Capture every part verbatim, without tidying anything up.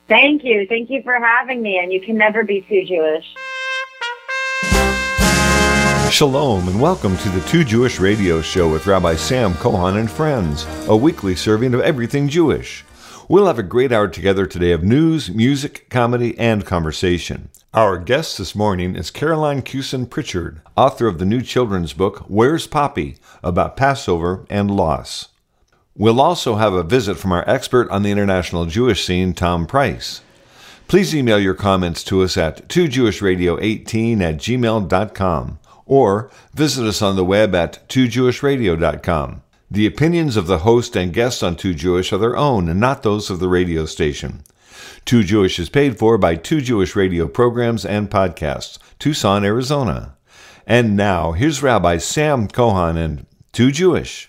Thank you. Thank you for having me, and you can never be too Jewish. Shalom, and welcome to the Too Jewish Radio Show with Rabbi Sam Kohan and friends, a weekly serving of everything Jewish. We'll have a great hour together today of news, music, comedy, and conversation. Our guest this morning is Caroline Cusin Pritchard, author of the new children's book, Where's Poppy?, about Passover and loss. We'll also have a visit from our expert on the international Jewish scene, Tom Price. Please email your comments to us at two jewish radio eighteen at gmail dot com or visit us on the web at two jewish radio dot com. The opinions of the host and guests on Too Jewish are their own and not those of the radio station. Too Jewish is paid for by Too Jewish Radio programs and podcasts, Tucson, Arizona. And now, here's Rabbi Sam Kohan and Too Jewish.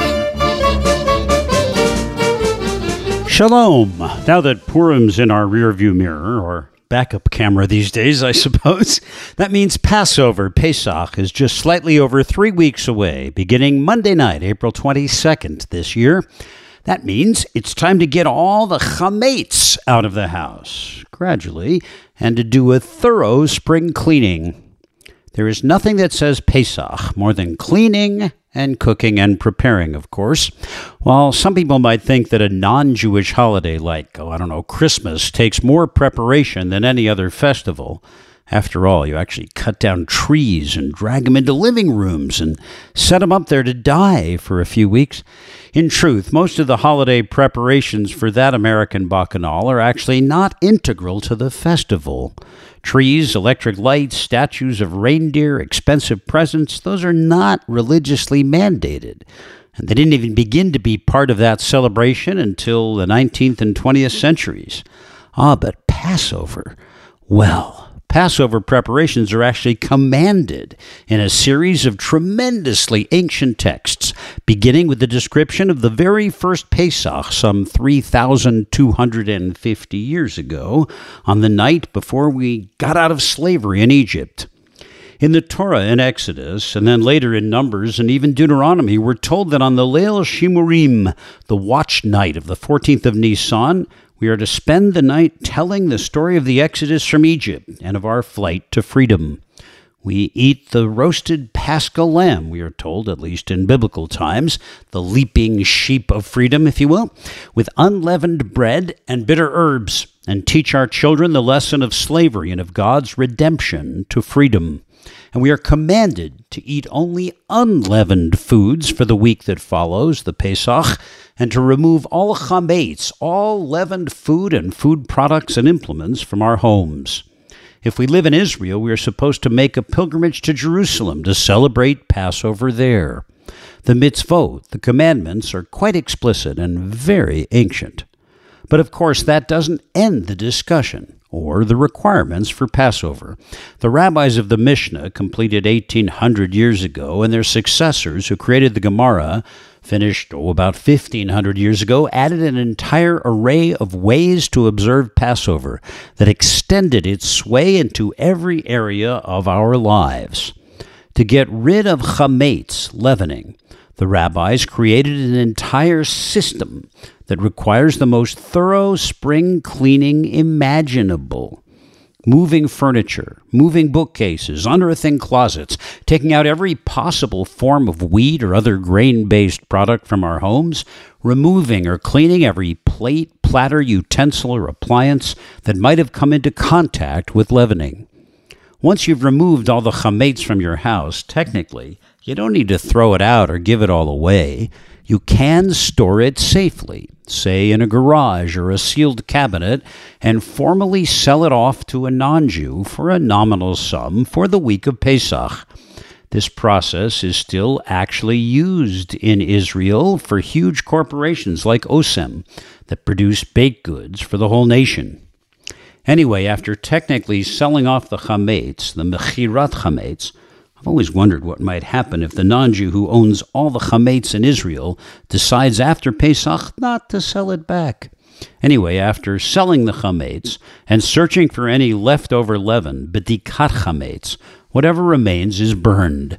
Shalom. Now that Purim's in our rearview mirror, or backup camera these days, I suppose, that means Passover, Pesach, is just slightly over three weeks away, beginning Monday night, April twenty-second this year. That means it's time to get all the chametz out of the house, gradually, and to do a thorough spring cleaning. There is nothing that says Pesach more than cleaning and cooking and preparing, of course. While some people might think that a non-Jewish holiday like, oh, I don't know, Christmas takes more preparation than any other festival. After all, you actually cut down trees and drag them into living rooms and set them up there to die for a few weeks. In truth, most of the holiday preparations for that American bacchanal are actually not integral to the festival. Trees, electric lights, statues of reindeer, expensive presents, those are not religiously mandated. And they didn't even begin to be part of that celebration until the nineteenth and twentieth centuries. Ah, but Passover, well, Passover preparations are actually commanded in a series of tremendously ancient texts, beginning with the description of the very first Pesach some three thousand two hundred fifty years ago, on the night before we got out of slavery in Egypt. In the Torah in Exodus, and then later in Numbers and even Deuteronomy, we're told that on the Leil Shimurim, the watch night of the fourteenth of Nisan, we are to spend the night telling the story of the Exodus from Egypt and of our flight to freedom. We eat the roasted Paschal lamb, we are told, at least in biblical times, the leaping sheep of freedom, if you will, with unleavened bread and bitter herbs, and teach our children the lesson of slavery and of God's redemption to freedom. And we are commanded to eat only unleavened foods for the week that follows, the Pesach, and to remove all chametz, all leavened food and food products and implements from our homes. If we live in Israel, we are supposed to make a pilgrimage to Jerusalem to celebrate Passover there. The mitzvot, the commandments, are quite explicit and very ancient. But of course, that doesn't end the discussion or the requirements for Passover. The rabbis of the Mishnah, completed eighteen hundred years ago, and their successors, who created the Gemara, finished oh, about fifteen hundred years ago, added an entire array of ways to observe Passover that extended its sway into every area of our lives. To get rid of chametz, leavening, the rabbis created an entire system that requires the most thorough spring cleaning imaginable. Moving furniture, moving bookcases, unearthing closets, taking out every possible form of wheat or other grain-based product from our homes, removing or cleaning every plate, platter, utensil, or appliance that might have come into contact with leavening. Once you've removed all the chametz from your house, technically, you don't need to throw it out or give it all away. You can store it safely, say in a garage or a sealed cabinet, and formally sell it off to a non-Jew for a nominal sum for the week of Pesach. This process is still actually used in Israel for huge corporations like Osem that produce baked goods for the whole nation. Anyway, after technically selling off the chametz, the mechirat chametz, I've always wondered what might happen if the non-Jew who owns all the chametz in Israel decides after Pesach not to sell it back. Anyway, after selling the chametz and searching for any leftover leaven, bedikat chametz, whatever remains is burned.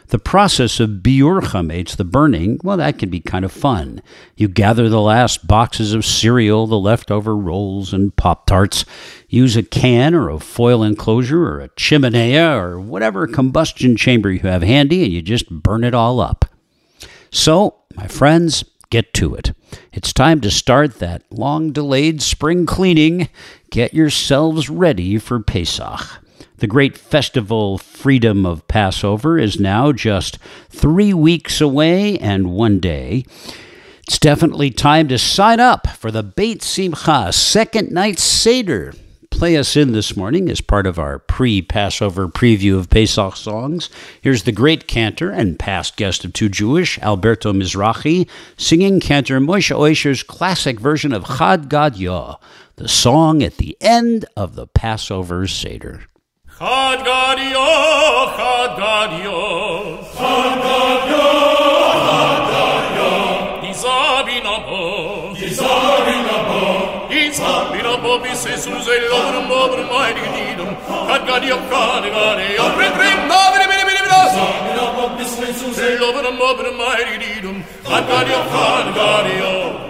The process of biur chametz, the burning, well, that can be kind of fun. You gather the last boxes of cereal, the leftover rolls and Pop-Tarts. Use a can or a foil enclosure or a chimenea or whatever combustion chamber you have handy, and you just burn it all up. So, my friends, get to it. It's time to start that long-delayed spring cleaning. Get yourselves ready for Pesach. The great festival freedom of Passover is now just three weeks away and one day. It's definitely time to sign up for the Beit Simcha Second Night Seder. Play us in this morning as part of our pre-Passover preview of Pesach songs. Here's the great cantor and past guest of Too Jewish, Alberto Mizrahi, singing cantor Moshe Oisher's classic version of Chad Gad Yah, the song at the end of the Passover Seder. Chad Gad Yah, Chad Gad Yah, Chad Gad Yah, Chad Gad Yah, Dizabi Nabo, Dizabi Nabo, Dizabi Nabo, Bisesus, Elobrum, Obrum, Mighty Nidum, Chad Gad Yah, Chad Gad Yah, Brim, Brim, Nobri, Brim, Brim, Dizabi Nabo, Bisesus, Elobrum, Obrum, Mighty Nidum, Chad Gad Yah, Chad Gad Yah.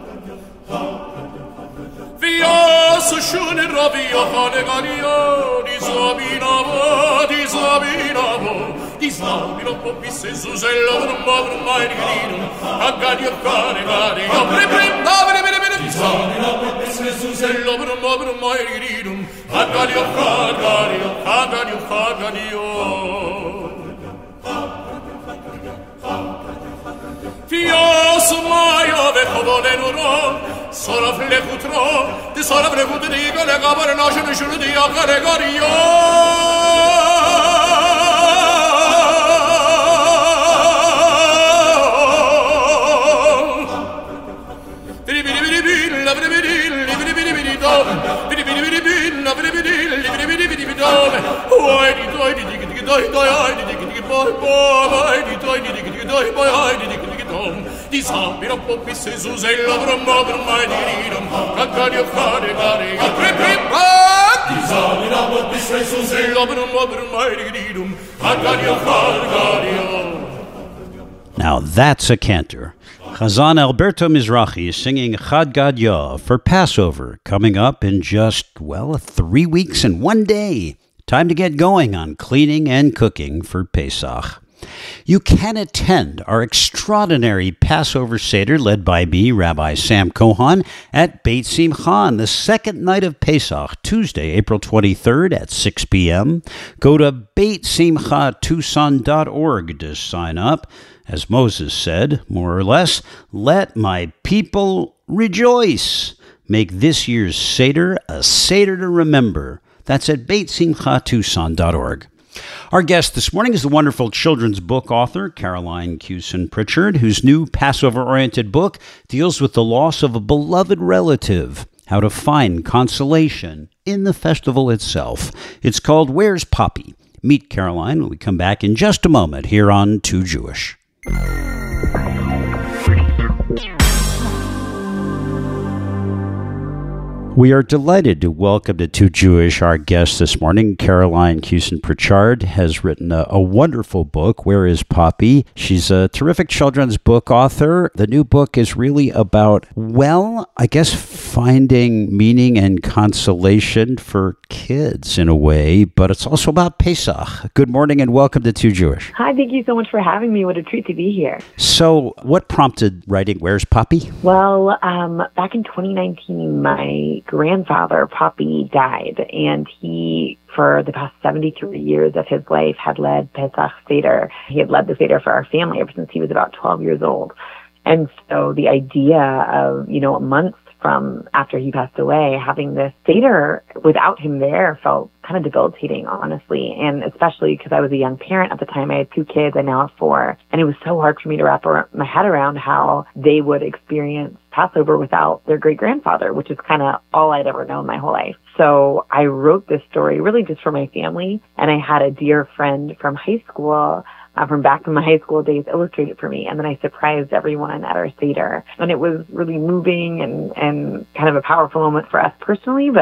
Vias shune rabi yohane galia di zabinavo di zabinavo di zabinavo bisezus elor mor mai gridum agadio kare gare yo prim prim davre bene bene di zabinavo bisezus elor mor mai gridum agadio kare gare yo agadio kare yo Fios maio ve codolenuro Soraf le futro Di soraf le futro Di gale gabare nasce di shuru di akare gario Bidi bidi bidi bidi La bidi bidi Bidi bidi bidi dove Bidi bidi bidi bidi La bidi bidi Bidi bidi bidi bidi dove Oi di toi di di di doi doi ai di di di poi poi ai di toi di di di doi poi ai di di di Di sabbi un po' pisse su sei l'obro m'obro mai di ridum Caccario fare gare a pre pre Di sabbi un po' pisse su sei l'obro m'obro mai di ridum Caccario fare gare. Now that's a cantor. Chazan Alberto Mizrahi is singing Chad Gad Yah for Passover, coming up in just, well, three weeks and one day. Time to get going on cleaning and cooking for Pesach. You can attend our extraordinary Passover Seder led by me, Rabbi Sam Cohon, at Beit Simcha on the second night of Pesach, Tuesday, April twenty-third at six p.m. Go to beit simcha tucson dot org to sign up. As Moses said, more or less, let my people rejoice. Make this year's Seder a Seder to remember. That's at beit simcha tucson dot org. Our guest this morning is the wonderful children's book author, Caroline Cusin Pritchard, whose new Passover-oriented book deals with the loss of a beloved relative, how to find consolation in the festival itself. It's called Where's Poppy? Meet Caroline when we come back in just a moment here on Too Jewish. We are delighted to welcome to Too Jewish our guest this morning. Caroline Cusin Pritchard has written a, a wonderful book, Where is Poppy? She's a terrific children's book author. The new book is really about, well, I guess finding meaning and consolation for kids in a way, but it's also about Pesach. Good morning and welcome to Too Jewish. Hi, thank you so much for having me. What a treat to be here. So what prompted writing Where's Poppy? Well, um, back in twenty nineteen, my grandfather, Poppy, died, and he, for the past seventy-three years of his life, had led Pesach Seder. He had led the Seder for our family ever since he was about twelve years old. And so the idea of, you know, months from after he passed away, having this Seder without him there felt kind of debilitating, honestly, and especially because I was a young parent at the time. I had two kids, I now have four, and it was so hard for me to wrap my head around how they would experience Passover without their great-grandfather, which is kind of all I'd ever known my whole life. So I wrote this story really just for my family, and I had a dear friend from high school Uh, from back in my high school days, illustrated for me. And then I surprised everyone at our Seder. And it was really moving and, and kind of a powerful moment for us personally, but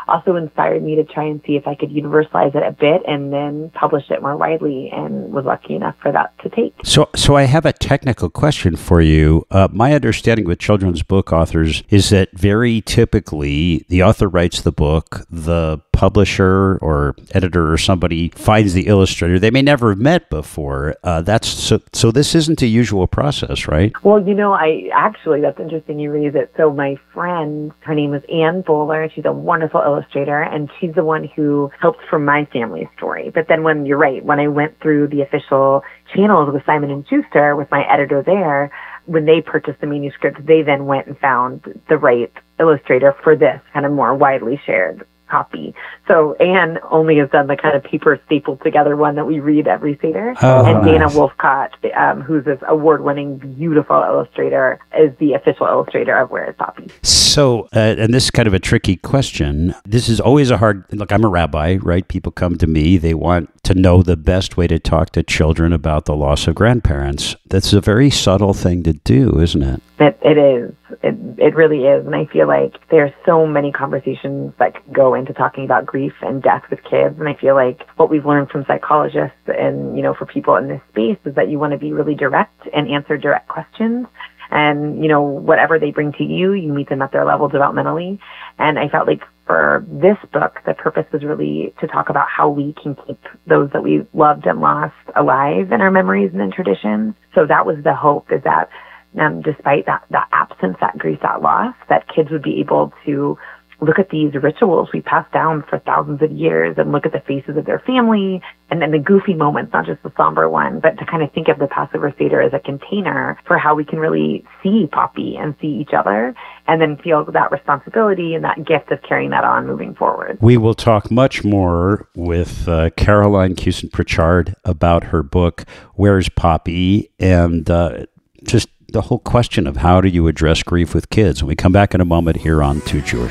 also inspired me to try and see if I could universalize it a bit and then publish it more widely, and was lucky enough for that to take. So, so I have a technical question for you. Uh, my understanding with children's book authors is that very typically the author writes the book, the publisher or editor or somebody finds the illustrator they may never have met before. Uh, that's so, so this isn't a usual process, right? Well, you know, I actually, that's interesting you raise it. So my friend, her name was Anne Bowler. She's a wonderful illustrator, and she's the one who helped for my family story. But then when, you're right, when I went through the official channels with Simon and Schuster, with my editor there, when they purchased the manuscript, they then went and found the right illustrator for this kind of more widely shared copy. So Anne only has done the kind of paper stapled together one that we read every Seder. Oh, and nice. Dana Wolfcott, um, who's this award-winning, beautiful illustrator, is the official illustrator of Where is Poppy? So, uh, and this is kind of a tricky question. This is always a hard, look, I'm a rabbi, right? People come to me, they want to know the best way to talk to children about the loss of grandparents. That's a very subtle thing to do, isn't it? It, it is. It, it really is. And I feel like there's so many conversations that can go into talking about grief and death with kids. And I feel like what we've learned from psychologists and, you know, for people in this space is that you want to be really direct and answer direct questions. And, you know, whatever they bring to you, you meet them at their level developmentally. And I felt like for this book, the purpose was really to talk about how we can keep those that we loved and lost alive in our memories and in traditions. So that was the hope, is that um, despite that, that absence, that grief, that loss, that kids would be able to look at these rituals we passed down for thousands of years and look at the faces of their family and then the goofy moments, not just the somber one, but to kind of think of the Passover Seder as a container for how we can really see Poppy and see each other and then feel that responsibility and that gift of carrying that on moving forward. We will talk much more with uh, Caroline Cusin-Pritchard about her book, Where's Poppy? And uh, just the whole question of how do you address grief with kids. When we come back in a moment here on Too Jewish.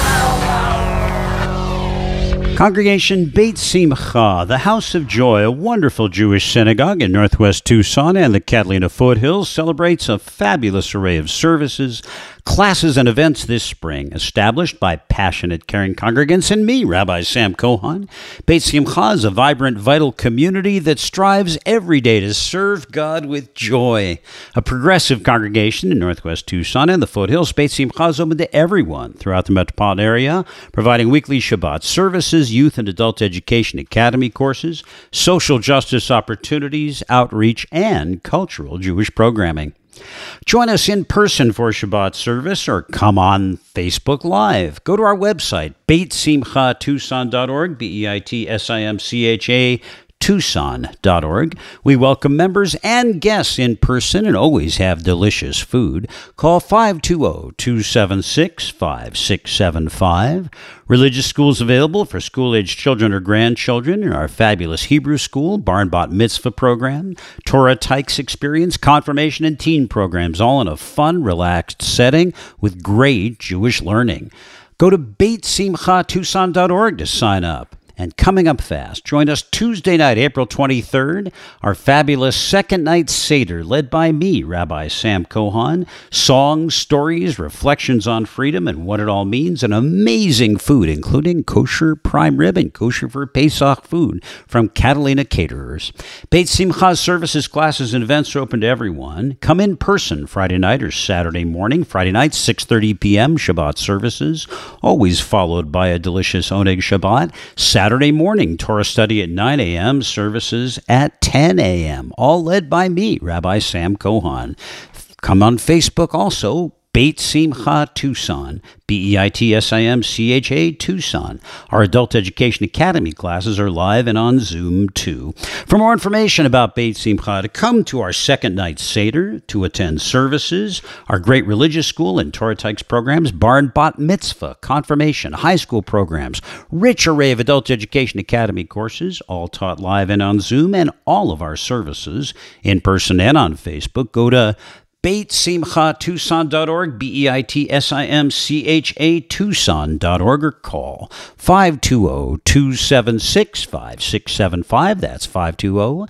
Congregation Beit Simcha, the House of Joy, a wonderful Jewish synagogue in northwest Tucson and the Catalina foothills, celebrates a fabulous array of services, classes, and events this spring, established by passionate, caring congregants and me, Rabbi Sam Cohon. Beit Simcha is a vibrant, vital community that strives every day to serve God with joy. A progressive congregation in northwest Tucson and the foothills, Beit Simcha is open to everyone throughout the metropolitan area, providing weekly Shabbat services, youth and adult education academy courses, social justice opportunities, outreach, and cultural Jewish programming. Join us in person for Shabbat service or come on Facebook Live. Go to our website, beit simcha tucson dot org, B E I T S I M C H A Tucson dot org. We welcome members and guests in person and always have delicious food. Call five two zero, two seven six, five six seven five. Religious schools available for school-aged children or grandchildren in our fabulous Hebrew school, Barn Bat Mitzvah program, Torah Tykes experience, confirmation, and teen programs, all in a fun, relaxed setting with great Jewish learning. Go to beit simcha tucson dot org to sign up. And coming up fast, join us Tuesday night, April twenty-third, our fabulous second night Seder, led by me, Rabbi Sam Cohon. Songs, stories, reflections on freedom and what it all means, and amazing food, including kosher prime rib and kosher for Pesach food from Catalina Caterers. Beit Simcha's services, classes, and events are open to everyone. Come in person Friday night or Saturday morning. Friday night, six thirty p.m., Shabbat services, always followed by a delicious Oneg Shabbat. Saturday morning, Torah study at nine a.m., services at ten a.m., all led by me, Rabbi Sam Cohon. Come on Facebook also, Beit Simcha Tucson, B E I T S I M C H A Tucson. Our Adult Education Academy classes are live and on Zoom too. For more information about Beit Simcha, to come to our second night Seder, to attend services, our great religious school and Torah Tykes programs, Barn Bat Mitzvah, confirmation, high school programs, rich array of Adult Education Academy courses, all taught live and on Zoom, and all of our services in person and on Facebook, go to beit simcha tucson dot org, B E I T S I M C H A Tucson dot org, or call five two zero, two seven six, five six seven five. That's five two zero,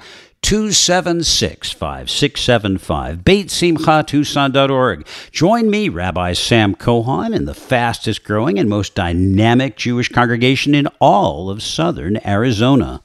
two seven six, five six seven five, beit simcha tucson dot org. Join me, Rabbi Sam Cohon, in the fastest growing and most dynamic Jewish congregation in all of southern Arizona.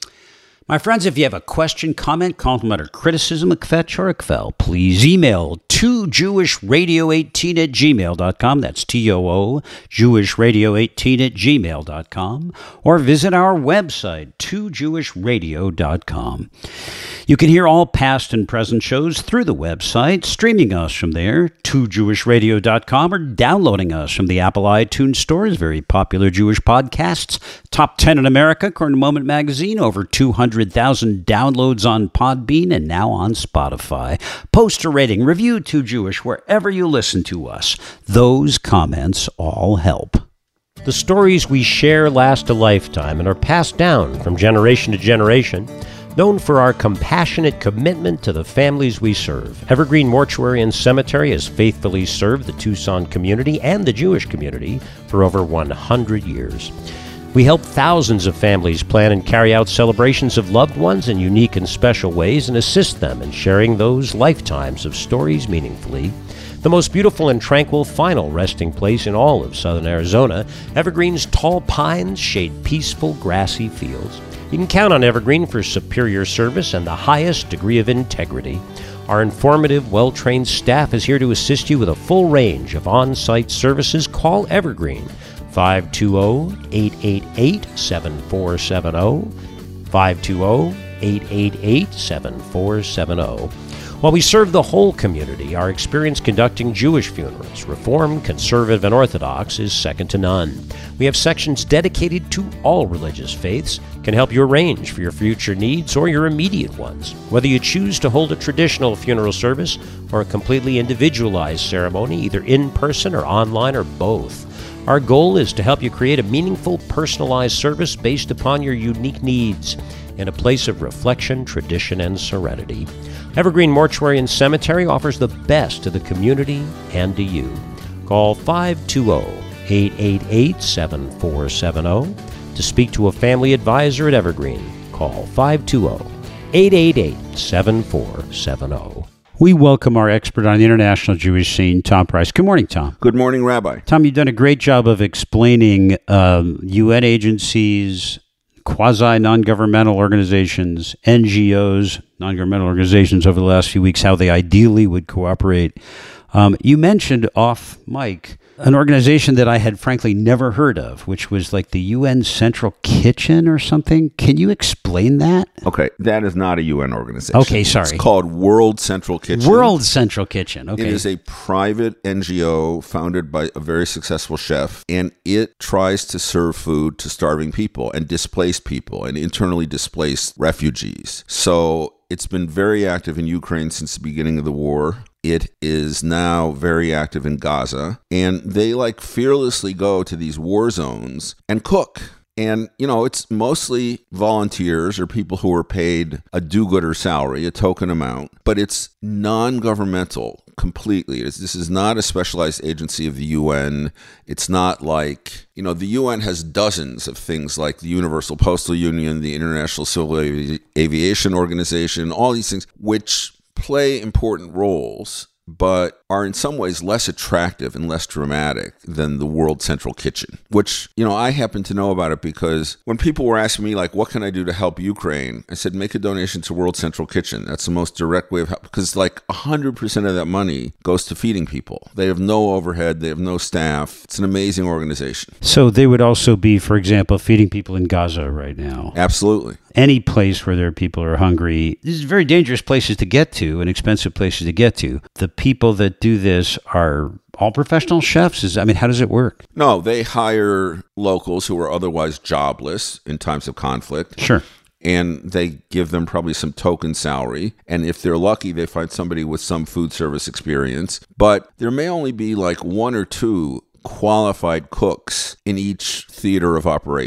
My friends, if you have a question, comment, compliment, or criticism, a kvetch or a kvel, please email two jewish radio eighteen at gmail dot com. That's T O O, jewish radio eighteen at gmail dot com. Or visit our website, two jewish radio dot com. You can hear all past and present shows through the website, streaming us from there, two jewish radio dot com, or downloading us from the Apple iTunes Store's very popular Jewish podcasts. Top ten in America, according to Moment Magazine, over two hundred thousand downloads on Podbean and now on Spotify. Post a rating, review Too Jewish wherever you listen to us. Those comments all help. The stories we share last a lifetime and are passed down from generation to generation. Known for our compassionate commitment to the families we serve, Evergreen Mortuary and Cemetery has faithfully served the Tucson community and the Jewish community for over one hundred years. We help thousands of families plan and carry out celebrations of loved ones in unique and special ways and assist them in sharing those lifetimes of stories meaningfully. The most beautiful and tranquil final resting place in all of southern Arizona, Evergreen's tall pines shade peaceful grassy fields. You can count on Evergreen for superior service and the highest degree of integrity. Our informative, well-trained staff is here to assist you with a full range of on-site services. Call Evergreen, five two zero, eight eight eight, seven four seven zero, five two zero, eight eight eight, seven four seven zero. While we serve the whole community, our experience conducting Jewish funerals, Reformed, Conservative, and Orthodox, is second to none. We have sections dedicated to all religious faiths, can help you arrange for your future needs or your immediate ones. Whether you choose to hold a traditional funeral service or a completely individualized ceremony, either in person or online or both, our goal is to help you create a meaningful, personalized service based upon your unique needs in a place of reflection, tradition, and serenity. Evergreen Mortuary and Cemetery offers the best to the community and to you. Call five two zero, eight eight eight, seven four seven zero. To speak to a family advisor at Evergreen, call five two zero, eight eight eight, seven four seven zero. We welcome our expert on the international Jewish scene, Tom Price. Good morning, Tom. Good morning, Rabbi. Tom, you've done a great job of explaining um, U N agencies, quasi-non-governmental organizations, N G Os, non-governmental organizations over the last few weeks, how they ideally would cooperate. Um, you mentioned off mic an organization that I had frankly never heard of, which was like the U N Central Kitchen or something. Can you explain that? Okay, that is not a U N organization. Okay, sorry. It's called World Central Kitchen. World Central Kitchen, okay. It is a private N G O founded by a very successful chef, and it tries to serve food to starving people and displaced people and internally displaced refugees. So it's been very active in Ukraine since the beginning of the war. It is now very active in Gaza, and they like fearlessly go to these war zones and cook. And, you know, it's mostly volunteers or people who are paid a do-gooder salary, a token amount, but it's non-governmental completely. It's, this is not a specialized agency of the U N. It's not like, you know, the U N has dozens of things like the Universal Postal Union, the International Civil Avi- Aviation Organization, all these things, which play important roles, but are in some ways less attractive and less dramatic than the World Central Kitchen, which, you know, I happen to know about it because when people were asking me, like, what can I do to help Ukraine? I said, make a donation to World Central Kitchen. That's the most direct way of help, because like one hundred percent of that money goes to feeding people. They have no overhead. They have no staff. It's an amazing organization. So they would also be, for example, feeding people in Gaza right now. Absolutely. Any place where there are people who are hungry. These are very dangerous places to get to and expensive places to get to. The people that do this are all professional chefs? Is I mean, how does it work? No, they hire locals who are otherwise jobless in times of conflict. Sure. And they give them probably some token salary. And if they're lucky, they find somebody with some food service experience. But there may only be like one or two qualified cooks in each theater of operations.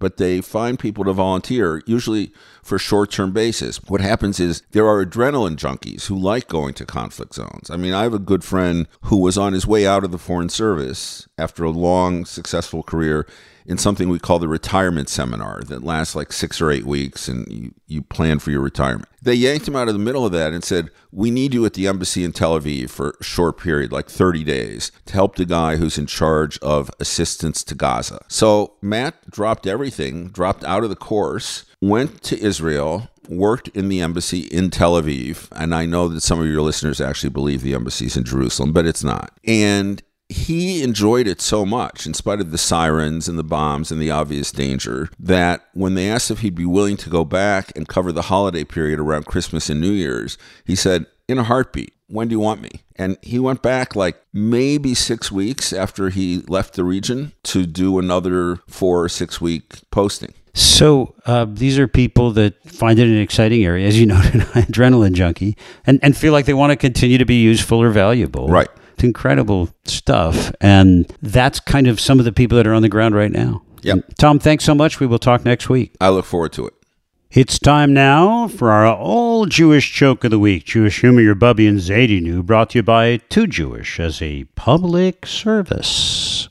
but they find people to volunteer, usually for short-term basis. What happens is there are adrenaline junkies who like going to conflict zones. I mean, I have a good friend who was on his way out of the Foreign Service after a long, successful career in something we call the retirement seminar that lasts like six or eight weeks, and you, you plan for your retirement. They yanked him out of the middle of that and said, we need you at the embassy in Tel Aviv for a short period, like thirty days, to help the guy who's in charge of assistance to Gaza. So Matt dropped everything, dropped out of the course, went to Israel, worked in the embassy in Tel Aviv, and I know that some of your listeners actually believe the embassy's in Jerusalem, but it's not. And he enjoyed it so much, in spite of the sirens and the bombs and the obvious danger, that when they asked if he'd be willing to go back and cover the holiday period around Christmas and New Year's, he said, in a heartbeat, when do you want me? And he went back like maybe six weeks after he left the region to do another four or six week posting. So uh, these are people that find it an exciting area, as you noted, adrenaline junkie, and, and feel like they want to continue to be useful or valuable. Right. It's incredible stuff. And that's kind of some of the people that are on the ground right now. Yep. Tom, thanks so much. We will talk next week. I look forward to it. It's time now for our all-Jewish joke of the week. Jewish humor, your Bubby and Zaydinu, brought to you by Too Jewish as a public service.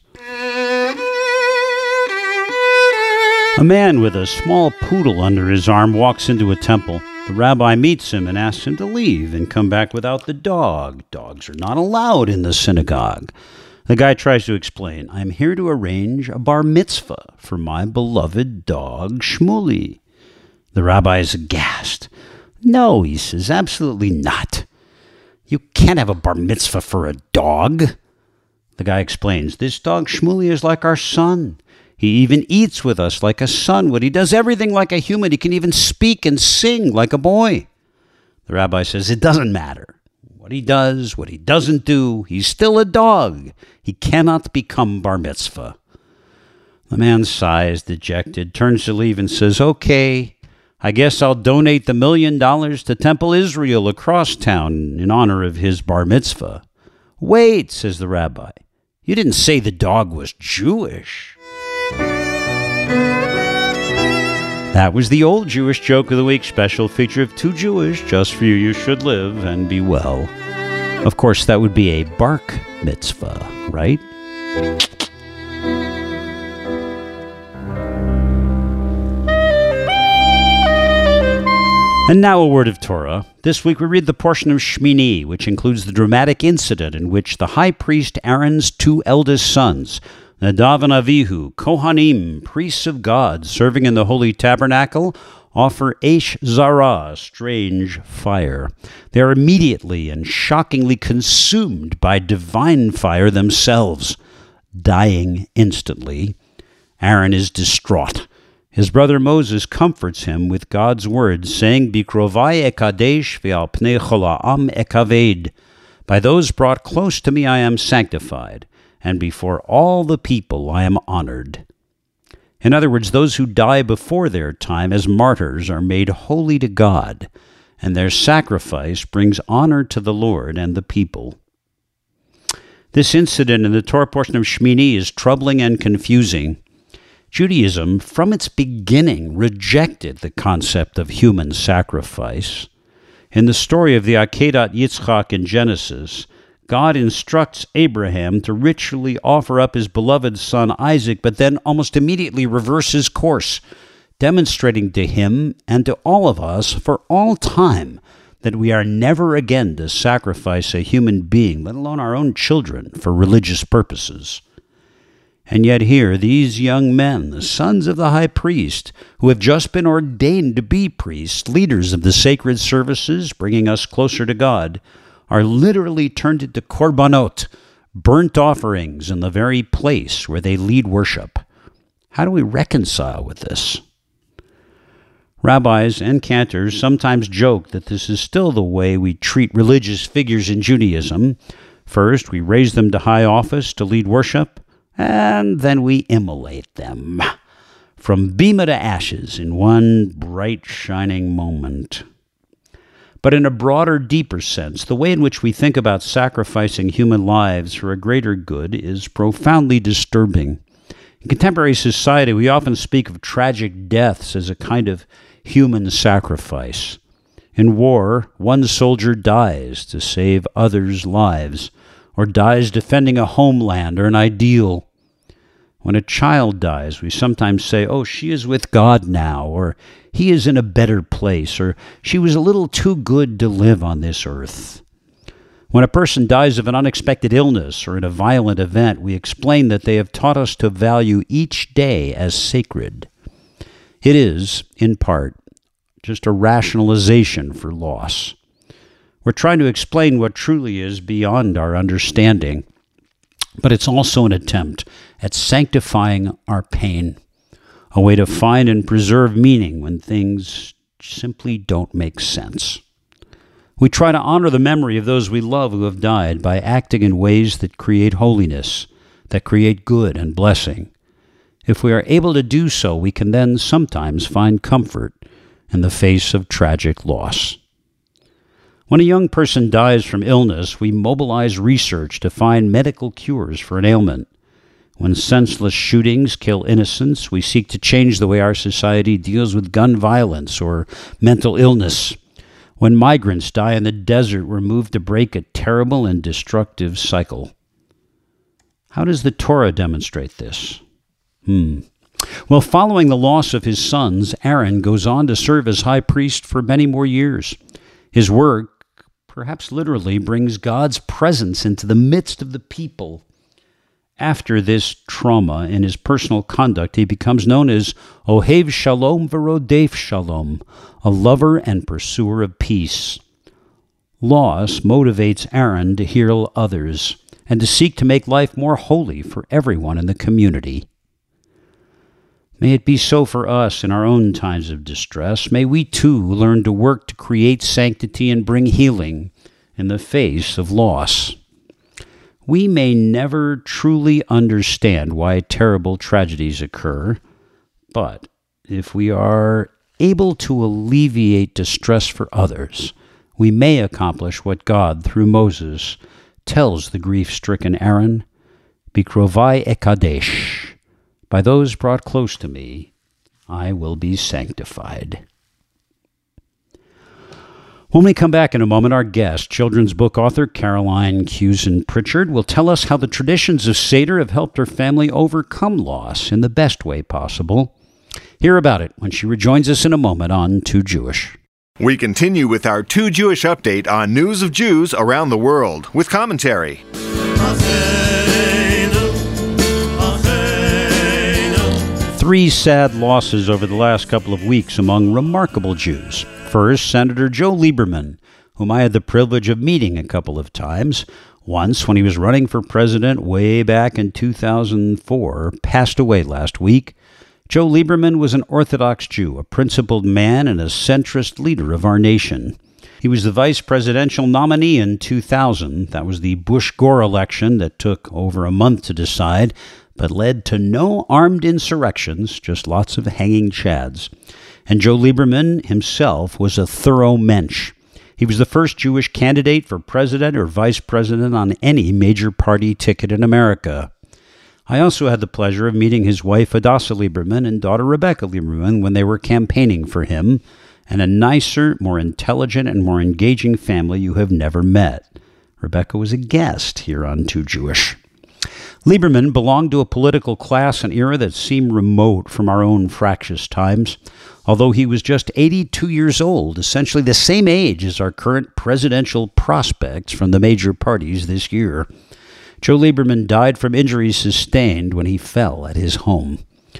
A man with a small poodle under his arm walks into a temple. The rabbi meets him and asks him to leave and come back without the dog. Dogs are not allowed in the synagogue. The guy tries to explain, I'm here to arrange a bar mitzvah for my beloved dog, Shmuli. The rabbi is aghast. No, he says, absolutely not. You can't have a bar mitzvah for a dog. The guy explains, this dog, Shmuli, is like our son. He even eats with us like a son would. He does everything like a human. He can even speak and sing like a boy. The rabbi says, it doesn't matter. What he does, what he doesn't do, he's still a dog. He cannot become bar mitzvah. The man sighs, dejected, turns to leave and says, okay, I guess I'll donate the million dollars to Temple Israel across town in honor of his bar mitzvah. Wait, says the rabbi. You didn't say the dog was Jewish. That was the Old Jewish Joke of the Week special feature of Too Jewish, Just For You, You Should Live and Be Well. Of course, that would be a bark mitzvah, right? And now a word of Torah. This week we read the portion of Shmini, which includes the dramatic incident in which the high priest Aaron's two eldest sons, Nadav and Avihu, Kohanim, priests of God, serving in the holy tabernacle, offer Eish Zara, strange fire. They are immediately and shockingly consumed by divine fire themselves, dying instantly. Aaron is distraught. His brother Moses comforts him with God's words, saying, Bikrovai ekadesh ve'al pnei chol ha'am ekaved. By those brought close to me I am sanctified, and before all the people I am honored. In other words, those who die before their time as martyrs are made holy to God, and their sacrifice brings honor to the Lord and the people. This incident in the Torah portion of Shmini is troubling and confusing. Judaism, from its beginning, rejected the concept of human sacrifice. In the story of the Akedat Yitzchak in Genesis, God instructs Abraham to ritually offer up his beloved son Isaac, but then almost immediately reverses course, demonstrating to him and to all of us for all time that we are never again to sacrifice a human being, let alone our own children, for religious purposes. And yet here, these young men, the sons of the high priest, who have just been ordained to be priests, leaders of the sacred services, bringing us closer to God, are literally turned into korbanot, burnt offerings in the very place where they lead worship. How do we reconcile with this? Rabbis and cantors sometimes joke that this is still the way we treat religious figures in Judaism. First, we raise them to high office to lead worship, and then we immolate them, from bema to ashes in one bright, shining moment. But in a broader, deeper sense, the way in which we think about sacrificing human lives for a greater good is profoundly disturbing. In contemporary society, we often speak of tragic deaths as a kind of human sacrifice. In war, one soldier dies to save others' lives, or dies defending a homeland or an ideal. When a child dies, we sometimes say, oh, she is with God now, or he is in a better place, or she was a little too good to live on this earth. When a person dies of an unexpected illness or in a violent event, we explain that they have taught us to value each day as sacred. It is, in part, just a rationalization for loss. We're trying to explain what truly is beyond our understanding, but it's also an attempt at sanctifying our pain, a way to find and preserve meaning when things simply don't make sense. We try to honor the memory of those we love who have died by acting in ways that create holiness, that create good and blessing. If we are able to do so, we can then sometimes find comfort in the face of tragic loss. When a young person dies from illness, we mobilize research to find medical cures for an ailment. When senseless shootings kill innocents, we seek to change the way our society deals with gun violence or mental illness. When migrants die in the desert, we're moved to break a terrible and destructive cycle. How does the Torah demonstrate this? Hmm. Well, following the loss of his sons, Aaron goes on to serve as high priest for many more years. His work, perhaps literally, brings God's presence into the midst of the people. After this trauma in his personal conduct, he becomes known as Ohev Shalom V'Rodef Shalom, a lover and pursuer of peace. Loss motivates Aaron to heal others and to seek to make life more holy for everyone in the community. May it be so for us in our own times of distress. May we too learn to work to create sanctity and bring healing in the face of loss. We may never truly understand why terrible tragedies occur, but if we are able to alleviate distress for others, we may accomplish what God, through Moses, tells the grief-stricken Aaron, Bikrovai ekadesh, by those brought close to me, I will be sanctified. When we come back in a moment, our guest, children's book author Caroline Cusin Pritchard, will tell us how the traditions of Seder have helped her family overcome loss in the best way possible. Hear about it when she rejoins us in a moment on Too Jewish. We continue with our Too Jewish update on news of Jews around the world with commentary. Three sad losses over the last couple of weeks among remarkable Jews. First, Senator Joe Lieberman, whom I had the privilege of meeting a couple of times. Once, when he was running for president way back in two thousand four, passed away last week. Joe Lieberman was an Orthodox Jew, a principled man and a centrist leader of our nation. He was the vice presidential nominee in two thousand. That was the Bush-Gore election that took over a month to decide, but led to no armed insurrections, just lots of hanging chads. And Joe Lieberman himself was a thorough mensch. He was the first Jewish candidate for president or vice president on any major party ticket in America. I also had the pleasure of meeting his wife Hadassah Lieberman and daughter Rebecca Lieberman when they were campaigning for him, and a nicer, more intelligent, and more engaging family you have never met. Rebecca was a guest here on Too Jewish. Lieberman belonged to a political class and era that seemed remote from our own fractious times, although he was just eighty-two years old, essentially the same age as our current presidential prospects from the major parties this year. Joe Lieberman died from injuries sustained when he fell at his home.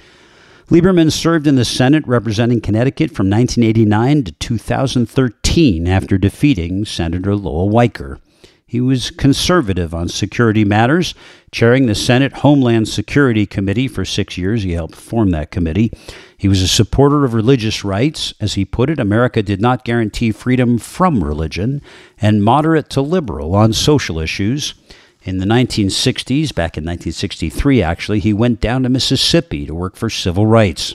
Lieberman served in the Senate representing Connecticut from nineteen eighty-nine to two thousand thirteen after defeating Senator Lowell Weicker. He was conservative on security matters, chairing the Senate Homeland Security Committee for six years. He helped form that committee. He was a supporter of religious rights. As he put it, America did not guarantee freedom from religion, and moderate to liberal on social issues. In the nineteen sixties, back in nineteen sixty-three actually, he went down to Mississippi to work for civil rights.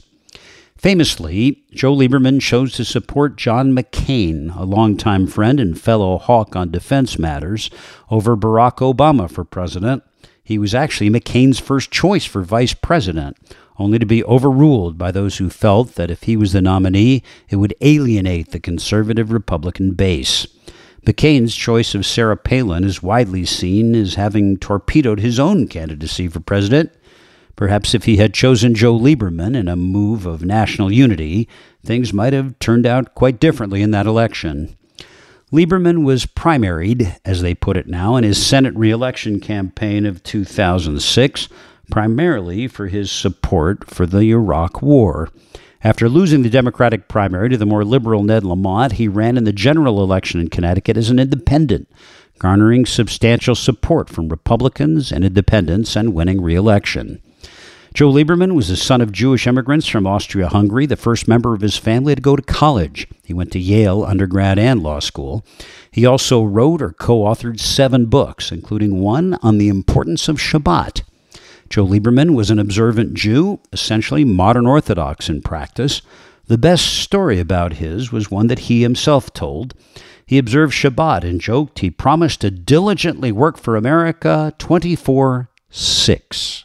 Famously, Joe Lieberman chose to support John McCain, a longtime friend and fellow hawk on defense matters, over Barack Obama for president. He was actually McCain's first choice for vice president, only to be overruled by those who felt that if he was the nominee, it would alienate the conservative Republican base. McCain's choice of Sarah Palin is widely seen as having torpedoed his own candidacy for president. Perhaps if he had chosen Joe Lieberman in a move of national unity, things might have turned out quite differently in that election. Lieberman was primaried, as they put it now, in his Senate re-election campaign of two thousand six, primarily for his support for the Iraq War. After losing the Democratic primary to the more liberal Ned Lamont, he ran in the general election in Connecticut as an independent, garnering substantial support from Republicans and independents and winning re-election. Joe Lieberman was the son of Jewish immigrants from Austria-Hungary, the first member of his family to go to college. He went to Yale undergrad and law school. He also wrote or co-authored seven books, including one on the importance of Shabbat. Joe Lieberman was an observant Jew, essentially modern Orthodox in practice. The best story about his was one that he himself told. He observed Shabbat and joked he promised to diligently work for America twenty-four six.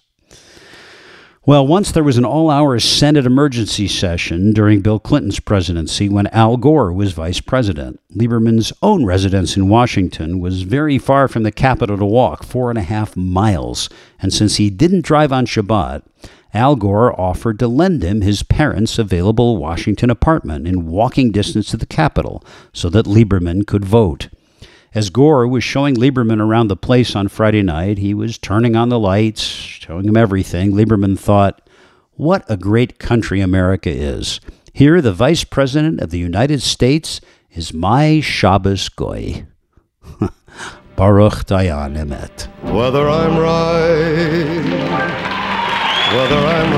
Well, once there was an all-hour Senate emergency session during Bill Clinton's presidency when Al Gore was vice president. Lieberman's own residence in Washington was very far from the Capitol to walk, four and a half miles. And since he didn't drive on Shabbat, Al Gore offered to lend him his parents' available Washington apartment in walking distance to the Capitol so that Lieberman could vote. As Gore was showing Lieberman around the place on Friday night, he was turning on the lights, showing him everything. Lieberman thought, what a great country America is. Here, the Vice President of the United States is my Shabbos Goy. Baruch Dayan Emet. Whether I'm right, whether I'm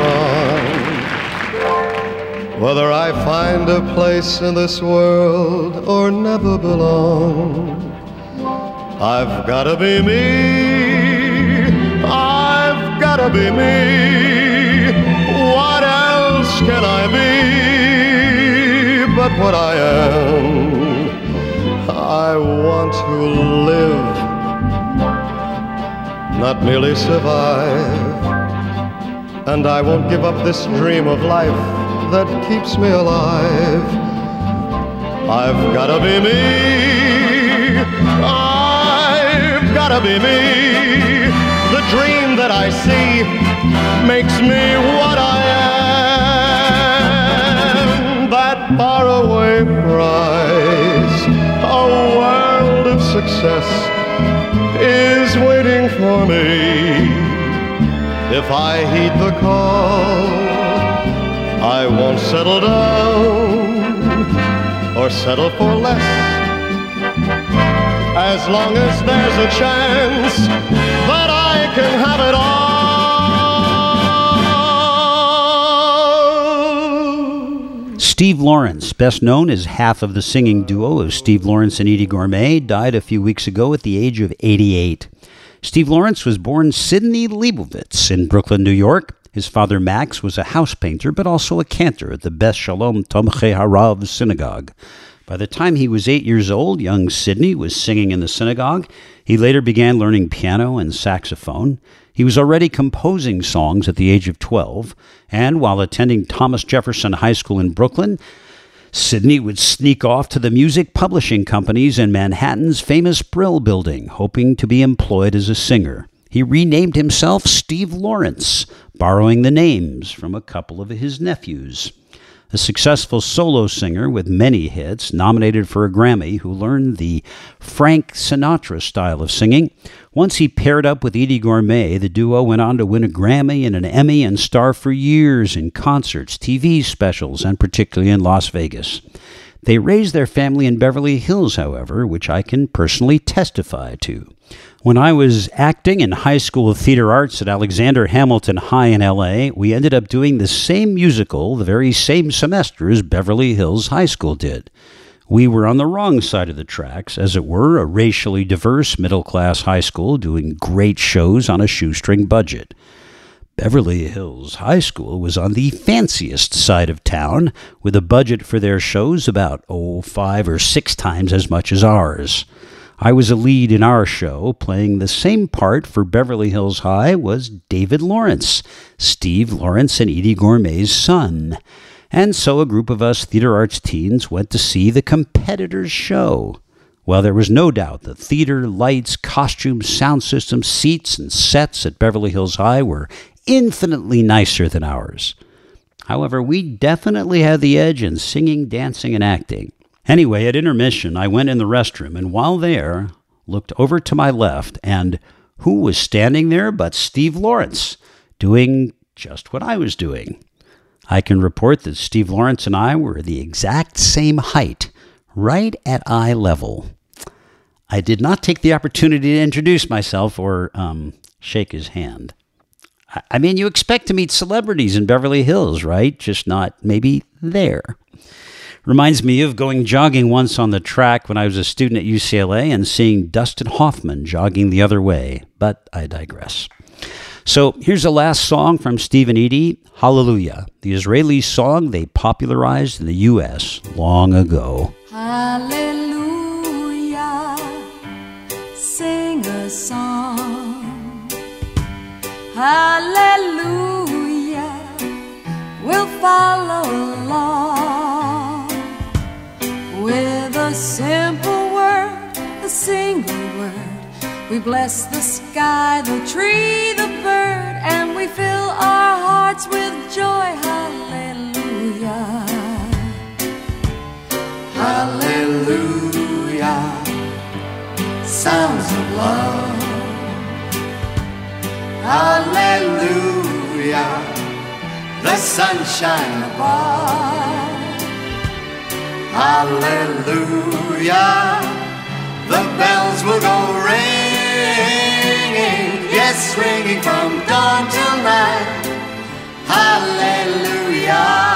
wrong, whether I find a place in this world or never belong, I've gotta be me, I've gotta be me. What else can I be but what I am? I want to live, not merely survive. And I won't give up this dream of life that keeps me alive. I've gotta be me, I've gotta be me. The dream that I see makes me what I am. That faraway prize, a world of success, is waiting for me. If I heed the call, I won't settle down or settle for less. As long as there's a chance that I can have it all. Steve Lawrence, best known as half of the singing duo of Steve Lawrence and Eydie Gormé, died a few weeks ago at the age of eighty-eight. Steve Lawrence was born Sidney Leibovitz in Brooklyn, New York. His father, Max, was a house painter, but also a cantor at the Beth Shalom Tomchei Harav synagogue. By the time he was eight years old, young Sidney was singing in the synagogue. He later began learning piano and saxophone. He was already composing songs at the age of twelve, and while attending Thomas Jefferson High School in Brooklyn, Sidney would sneak off to the music publishing companies in Manhattan's famous Brill Building, hoping to be employed as a singer. He renamed himself Steve Lawrence, borrowing the names from a couple of his nephews. A successful solo singer with many hits, nominated for a Grammy, who learned the Frank Sinatra style of singing. Once he paired up with Eydie Gormé, the duo went on to win a Grammy and an Emmy and star for years in concerts, T V specials, and particularly in Las Vegas. They raised their family in Beverly Hills, however, which I can personally testify to. When I was acting in high school of theater arts at Alexander Hamilton High in L A, we ended up doing the same musical the very same semester as Beverly Hills High School did. We were on the wrong side of the tracks, as it were, a racially diverse middle-class high school doing great shows on a shoestring budget. Beverly Hills High School was on the fanciest side of town, with a budget for their shows about, oh, five or six times as much as ours. I was a lead in our show. Playing the same part for Beverly Hills High was David Lawrence, Steve Lawrence and Edie Gourmet's son. And so a group of us theater arts teens went to see the competitors' show. Well, there was no doubt the theater, lights, costumes, sound systems, seats, and sets at Beverly Hills High were infinitely nicer than ours. However, we definitely had the edge in singing, dancing, and acting. Anyway, at intermission, I went in the restroom, and while there, looked over to my left, and who was standing there but Steve Lawrence, doing just what I was doing. I can report that Steve Lawrence and I were the exact same height, right at eye level. I did not take the opportunity to introduce myself or um, shake his hand. I, I mean, you expect to meet celebrities in Beverly Hills, right? Just not maybe there. Reminds me of going jogging once on the track when I was a student at U C L A and seeing Dustin Hoffman jogging the other way, but I digress. So here's the last song from Steve and Edie, Hallelujah, the Israeli song they popularized in the U S long ago. Hallelujah, sing a song. Hallelujah, we'll follow along with a simple word, a single word. We bless the sky, the tree, the bird, and we fill our hearts with joy. Hallelujah. Hallelujah, sounds of love. Hallelujah, the sunshine above. Hallelujah, the bells will go ringing, yes, ringing from dawn till night. Hallelujah.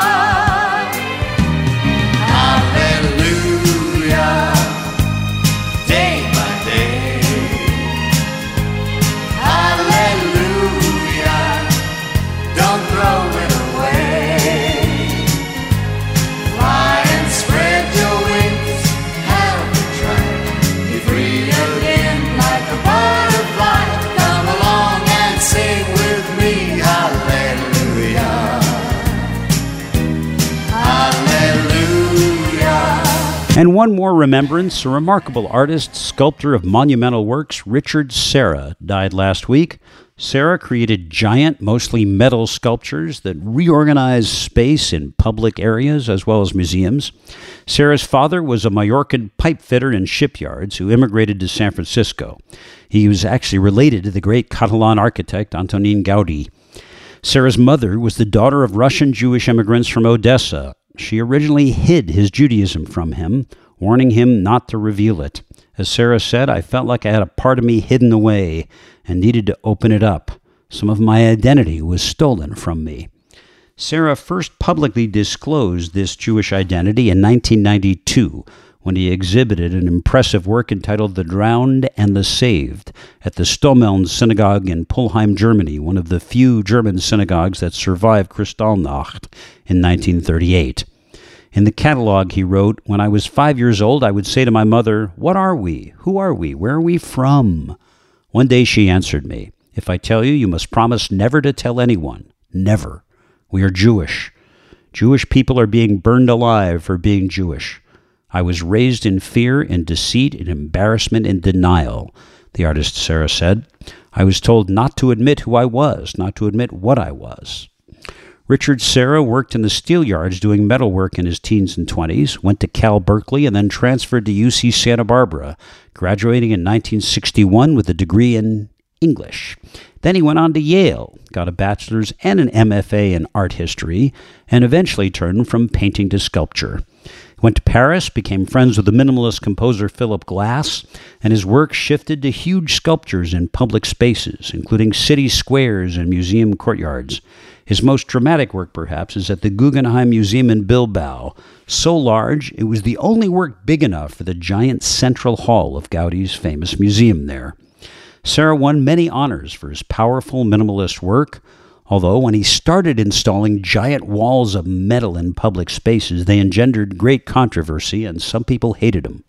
And one more remembrance, a remarkable artist, sculptor of monumental works, Richard Serra, died last week. Serra created giant, mostly metal sculptures that reorganized space in public areas as well as museums. Serra's father was a Mallorcan pipe fitter in shipyards who immigrated to San Francisco. He was actually related to the great Catalan architect Antonin Gaudi. Serra's mother was the daughter of Russian Jewish immigrants from Odessa. She originally hid his Judaism from him, warning him not to reveal it. As Serra said, I felt like I had a part of me hidden away and needed to open it up. Some of my identity was stolen from me. Serra first publicly disclosed this Jewish identity in nineteen ninety-two when he exhibited an impressive work entitled The Drowned and the Saved at the Stommeln Synagogue in Pulheim, Germany, one of the few German synagogues that survived Kristallnacht in nineteen thirty-eight. In the catalog he wrote, "When I was five years old, I would say to my mother, 'What are we? Who are we? Where are we from?' One day she answered me, 'If I tell you, you must promise never to tell anyone. Never. We are Jewish. Jewish people are being burned alive for being Jewish. I was raised in fear, in deceit, in embarrassment, in denial,' the artist Serra said. 'I was told not to admit who I was, not to admit what I was.' Richard Serra worked in the steel yards doing metalwork in his teens and twenties, went to Cal Berkeley, and then transferred to U C Santa Barbara, graduating in nineteen sixty-one with a degree in English. Then he went on to Yale, got a bachelor's and an M F A in art history, and eventually turned from painting to sculpture. He went to Paris, became friends with the minimalist composer Philip Glass, and his work shifted to huge sculptures in public spaces, including city squares and museum courtyards. His most dramatic work, perhaps, is at the Guggenheim Museum in Bilbao, so large it was the only work big enough for the giant central hall of Gaudi's famous museum there. Serra won many honors for his powerful minimalist work, although when he started installing giant walls of metal in public spaces, they engendered great controversy and some people hated him.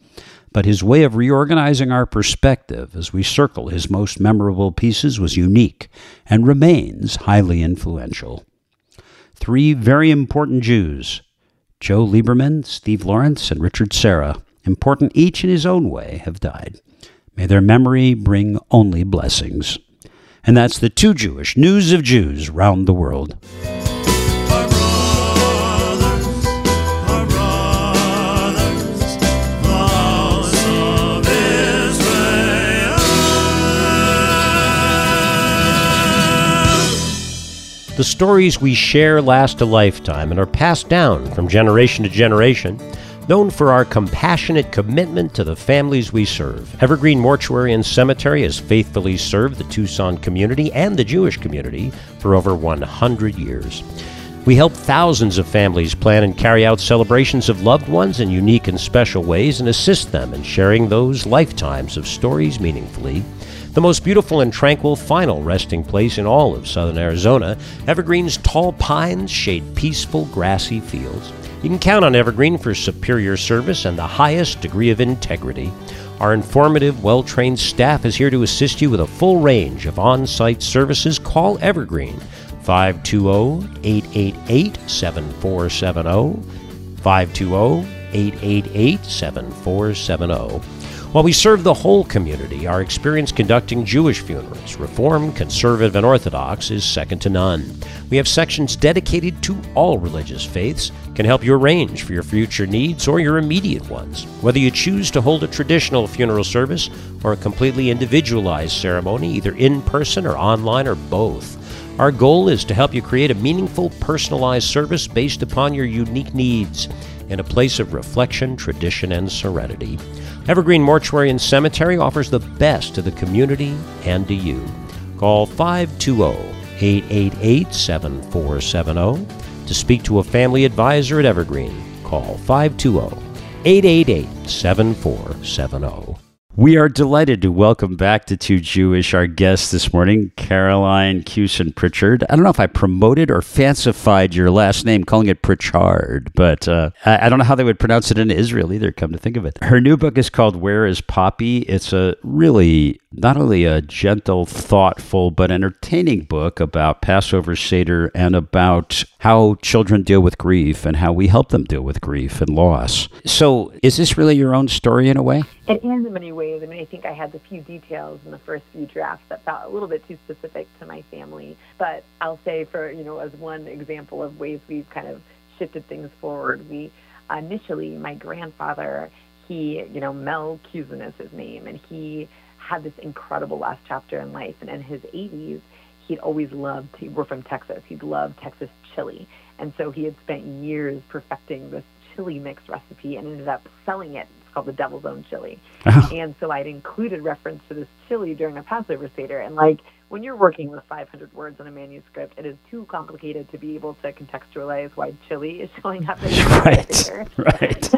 but his way of reorganizing our perspective as we circle his most memorable pieces was unique and remains highly influential. Three very important Jews, Joe Lieberman, Steve Lawrence, and Richard Serra, important each in his own way, have died. May their memory bring only blessings. And that's the Too Jewish News of Jews round the world. The stories we share last a lifetime and are passed down from generation to generation, known for our compassionate commitment to the families we serve. Evergreen Mortuary and Cemetery has faithfully served the Tucson community and the Jewish community for over one hundred years. We help thousands of families plan and carry out celebrations of loved ones in unique and special ways and assist them in sharing those lifetimes of stories meaningfully. The most beautiful and tranquil final resting place in all of southern Arizona, Evergreen's tall pines shade peaceful, grassy fields. You can count on Evergreen for superior service and the highest degree of integrity. Our informative, well-trained staff is here to assist you with a full range of on-site services. Call Evergreen, five two zero, eight eight eight, seven four seven zero, five two zero, eight eight eight, seven four seven zero. While we serve the whole community, our experience conducting Jewish funerals, Reform, Conservative, and Orthodox, is second to none. We have sections dedicated to all religious faiths, can help you arrange for your future needs or your immediate ones. Whether you choose to hold a traditional funeral service or a completely individualized ceremony, either in person or online or both, our goal is to help you create a meaningful, personalized service based upon your unique needs in a place of reflection, tradition, and serenity. Evergreen Mortuary and Cemetery offers the best to the community and to you. Call five two zero, eight eight eight, seven four seven zero. To speak to a family advisor at Evergreen, call five two zero, eight eight eight, seven four seven zero. We are delighted to welcome back to Too Jewish our guest this morning, Caroline Cusin Pritchard. I don't know if I promoted or fancified your last name, calling it Pritchard, but uh, I, I don't know how they would pronounce it in Israel either, come to think of it. Her new book is called Where is Poppy? It's a really, not only a gentle, thoughtful, but entertaining book about Passover Seder and about how children deal with grief and how we help them deal with grief and loss. So is this really your own story in a way? It is in many ways. I mean, I think I had a few details in the first few drafts that felt a little bit too specific to my family. But I'll say for, you know, as one example of ways we've kind of shifted things forward, we initially, my grandfather, he, you know, Mel Cusin is his name, and he had this incredible last chapter in life. And in his eighties, he'd always loved, he, we're from Texas, he'd loved Texas chili. And so he had spent years perfecting this chili mix recipe and ended up selling it. It's called the Devil's Own Chili. Oh. And so I'd included reference to this chili during a Passover Seder. And like, when you're working with five hundred words in a manuscript, it is too complicated to be able to contextualize why chili is showing up in the right. Seder. Right.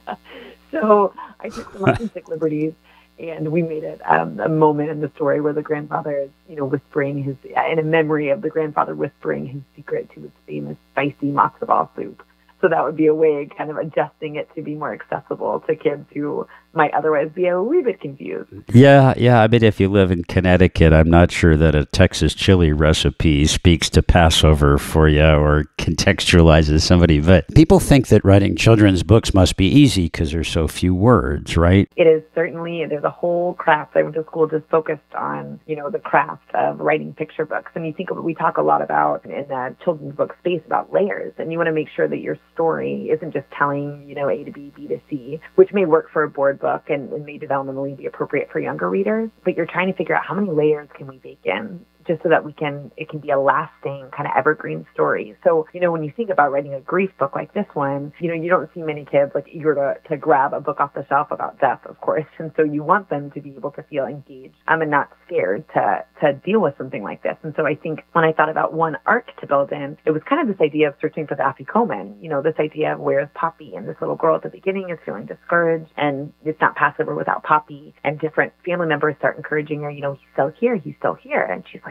So I took some artistic liberties, and we made it um, a moment in the story where the grandfather is, you know, whispering his, in a memory of the grandfather whispering his secret to his famous spicy matzo ball soup. So that would be a way kind of adjusting it to be more accessible to kids who might otherwise be a wee bit confused. Yeah, yeah. I mean, if you live in Connecticut, I'm not sure that a Texas chili recipe speaks to Passover for you or contextualizes somebody. But people think that writing children's books must be easy because there's so few words, right? It is certainly. There's a whole craft. I went to school just focused on, you know, the craft of writing picture books. And you think of, we talk a lot about in the children's book space about layers. And you want to make sure that your story isn't just telling, you know, A to B, B to C, which may work for a board book and, and may developmentally be appropriate for younger readers, but you're trying to figure out how many layers can we bake in just so that we can, it can be a lasting kind of evergreen story. So, you know, when you think about writing a grief book like this one, you know, you don't see many kids like eager to, to grab a book off the shelf about death, of course. And so you want them to be able to feel engaged um, and not scared to, to deal with something like this. And so I think when I thought about one arc to build in, it was kind of this idea of searching for the afikomen, you know, this idea of where's Poppy? And this little girl at the beginning is feeling discouraged and it's not Passover without Poppy. And different family members start encouraging her, you know, he's still here, he's still here. And she's like,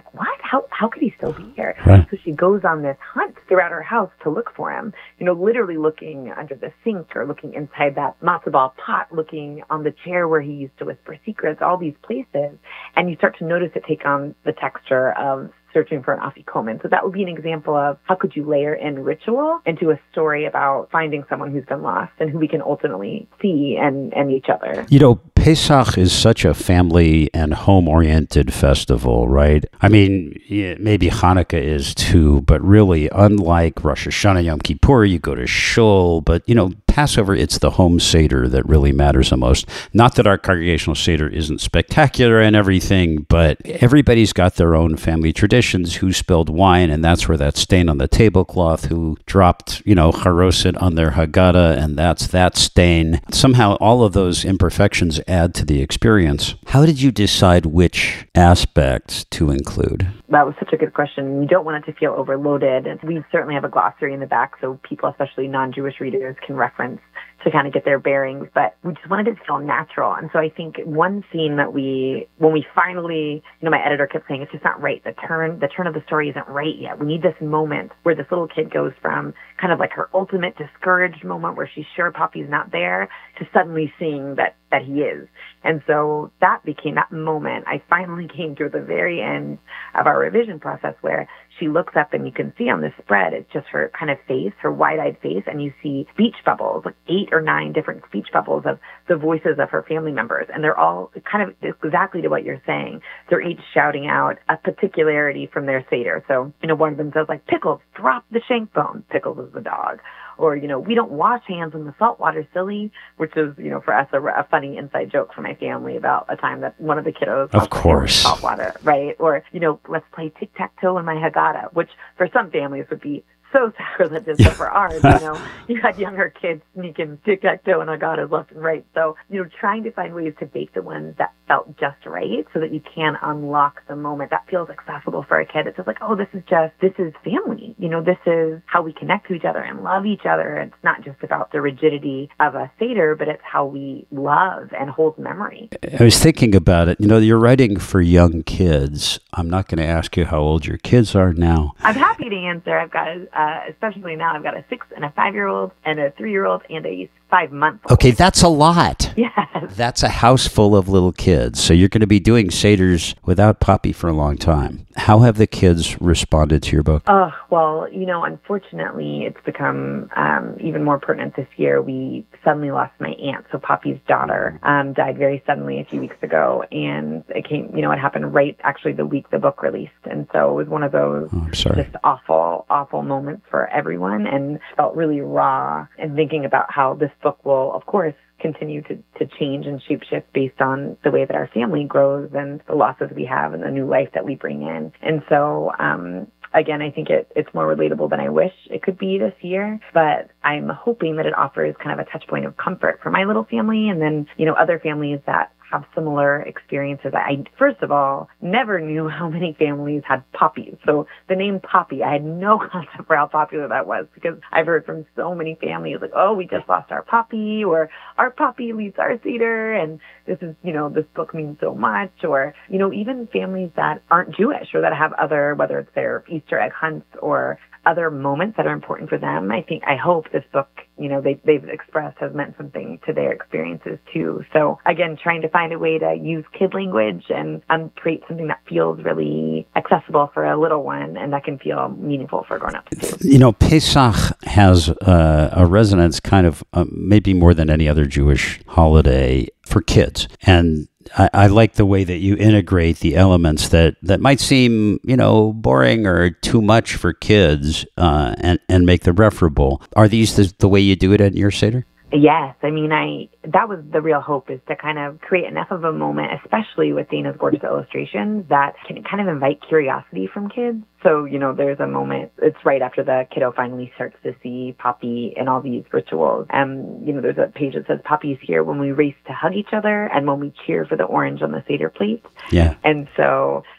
like, what? How how could he still be here? Right. So she goes on this hunt throughout her house to look for him, you know, literally looking under the sink or looking inside that matzo ball pot, looking on the chair where he used to whisper secrets, all these places. And you start to notice it take on the texture of searching for an afikoman. So that would be an example of how could you layer in ritual into a story about finding someone who's been lost and who we can ultimately see and, and each other. You know, Pesach is such a family and home-oriented festival, right? I mean, yeah, maybe Hanukkah is too, but really, unlike Rosh Hashanah, Yom Kippur, you go to shul, but, you know, Passover, it's the home Seder that really matters the most. Not that our congregational Seder isn't spectacular and everything, but everybody's got their own family traditions, who spilled wine, and that's where that stain on the tablecloth, who dropped, you know, charoset on their Haggadah, and that's that stain. Somehow, all of those imperfections add to the experience. How did you decide which aspects to include? That was such a good question. You don't want it to feel overloaded. We certainly have a glossary in the back so people, especially non-Jewish readers, can reference to kind of get their bearings, but we just wanted it to feel natural. And so I think one scene that we, when we finally, you know, my editor kept saying, it's just not right. The turn, the turn of the story isn't right yet. We need this moment where this little kid goes from kind of like her ultimate discouraged moment where she's sure Poppy's not there to suddenly seeing that, that he is. And so that became that moment. I finally came to the very end of our revision process where she looks up and you can see on this spread, it's just her kind of face, her wide-eyed face, and you see speech bubbles, like eight or nine different speech bubbles of the voices of her family members. And they're all kind of exactly to what you're saying. They're each shouting out a particularity from their Seder. So, you know, one of them says, like, Pickles, drop the shank bone. Pickles is the dog. Or, you know, we don't wash hands in the salt water, silly, which is, you know, for us, a, a funny inside joke for my family about a time that one of the kiddos of course salt water, right? Or, you know, let's play tic-tac-toe in my Haggadah, which for some families would be so sacrilegious, but for ours, you know, you had younger kids sneaking tic-tac-toe and Haggadahs left and right. So, you know, trying to find ways to bake the ones that felt just right so that you can unlock the moment that feels accessible for a kid. It's just like, oh, this is just, this is family. You know, this is how we connect to each other and love each other. It's not just about the rigidity of a Seder, but it's how we love and hold memory. I was thinking about it. You know, you're writing for young kids. I'm not going to ask you how old your kids are now. I'm happy to answer. I've got a Uh, especially now, I've got a six and a five-year-old and a three-year-old and a five-month-old. Okay, that's a lot. Yes. That's a house full of little kids. So you're going to be doing Seders without Poppy for a long time. How have the kids responded to your book? Oh, well, you know, unfortunately, it's become um, even more pertinent this year. We suddenly lost my aunt. So Poppy's daughter um, died very suddenly a few weeks ago. And it came, you know, it happened right actually the week the book released. And so it was one of those oh, I'm sorry. just awful, awful moments for everyone, and felt really raw. And thinking about how this book will, of course, continue to, to change and shapeshift based on the way that our family grows and the losses we have and the new life that we bring in. And so, um, again, I think it, it's more relatable than I wish it could be this year, but I'm hoping that it offers kind of a touch point of comfort for my little family and then, you know, other families that have similar experiences. I, first of all, never knew how many families had Poppies. So the name Poppy, I had no concept for how popular that was because I've heard from so many families like, oh, we just lost our Poppy, or our Poppy leads our Seder, and this is, you know, this book means so much, or, you know, even families that aren't Jewish or that have other, whether it's their Easter egg hunts or other moments that are important for them. I think, I hope this book, you know, they, they've expressed has meant something to their experiences too. So again, trying to find a way to use kid language and um, create something that feels really accessible for a little one and that can feel meaningful for grown-ups too. You know, Pesach has uh, a resonance kind of uh, maybe more than any other Jewish holiday for kids. And I, I like the way that you integrate the elements that, that might seem, you know, boring or too much for kids uh, and, and make them referable. Are these the, the way you do it at your Seder? Yes. I mean, I that was the real hope, is to kind of create enough of a moment, especially with Dana's gorgeous illustrations, that can kind of invite curiosity from kids. So, you know, there's a moment, it's right after the kiddo finally starts to see Poppy and all these rituals. And, you know, there's a page that says, Poppy's here when we race to hug each other and when we cheer for the orange on the Seder plate. Yeah. And so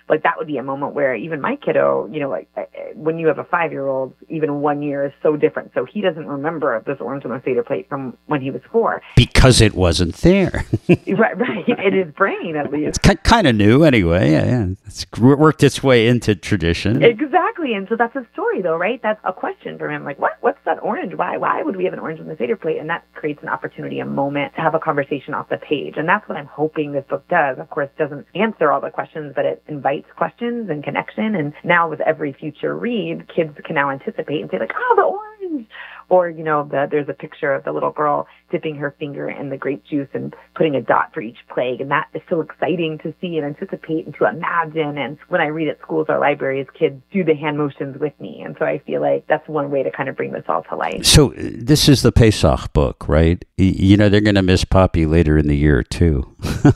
like that would be a moment where even my kiddo, you know, like when you have a five-year-old, even one year is so different. So he doesn't remember this orange on the Seder plate from when he was four. Because it wasn't there. Right, right. In his brain, at least. It's kind of new anyway. Yeah, yeah. It's worked its way into tradition. Exactly. And so that's a story, though, right? That's a question for him. Like, what? What's that orange? Why? Why would we have an orange on the Seder plate? And that creates an opportunity, a moment to have a conversation off the page. And that's what I'm hoping this book does. Of course, doesn't answer all the questions, but it invites questions and connection. And now with every future read, kids can now anticipate and say, like, oh, the orange. Or, you know, the, there's a picture of the little girl dipping her finger in the grape juice and putting a dot for each plague. And that is so exciting to see and anticipate and to imagine. And when I read at schools or libraries, kids do the hand motions with me. And so I feel like that's one way to kind of bring this all to life. So this is the Pesach book, right? You know, they're going to miss Poppy later in the year, too.